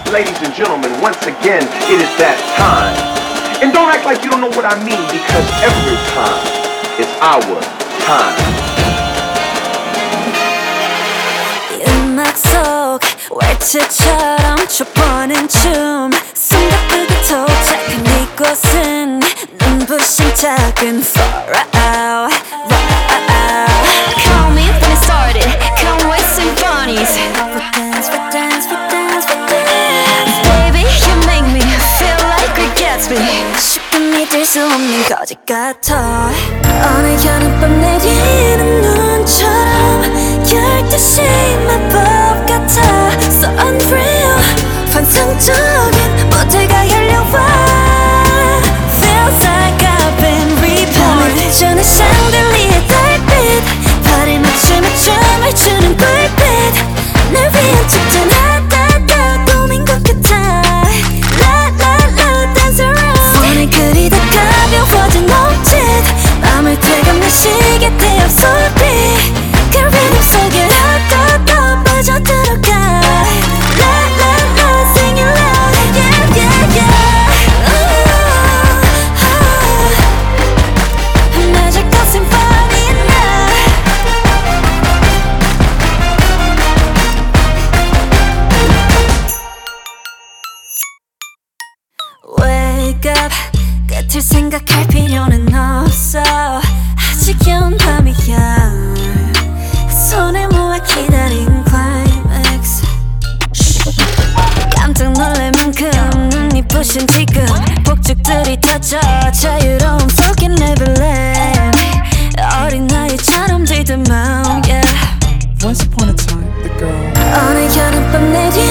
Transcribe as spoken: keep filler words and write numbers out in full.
Ladies and gentlemen, once again, it is that time. And don't act like you don't know what I mean, because every time is our time. 음악 속 왈츠처럼 춰보는 춤 숨가쁘게 도착한 이곳은 눈부신 작은 far out. Call me when it started, come with symphonies. We dance, we dance, we dance, we dance. Baby, you make me feel like Rick Gatsby. 쉽게 믿을 수 없는 거짓 같아. 어느 여름밤 내리는 눈처럼 열듯이 마법 같아. So unreal, 환상적인 무대가 열려와. Feels like I've been reborn. 주는 샹들리에 달빛, 발을 맞추며 춤을 추는 불빛. 날 위한 축제는 하다다 꿈인 것 같아. La la la dance around. 오늘 그리 더 가벼워진 몸짓, 맘을 되감는 시계 태엽 솔빛. 그 리듬 속에 더더더 빠져들어가. La la la sing it loud. Yeah yeah yeah. Ooh, oh. magical symphony night. Wake up, 끝을 생각할 필요는 없어. 아직 연밤이야. 손을 모아 기다린 climax. 깜짝 놀랄 만큼 눈이 부신 지금 폭죽들이 터져 자유로움 속인 네버랜드. 어린 나이처럼 들던 마음 yeah. Once upon a time, the girl 어느 여름밤 내리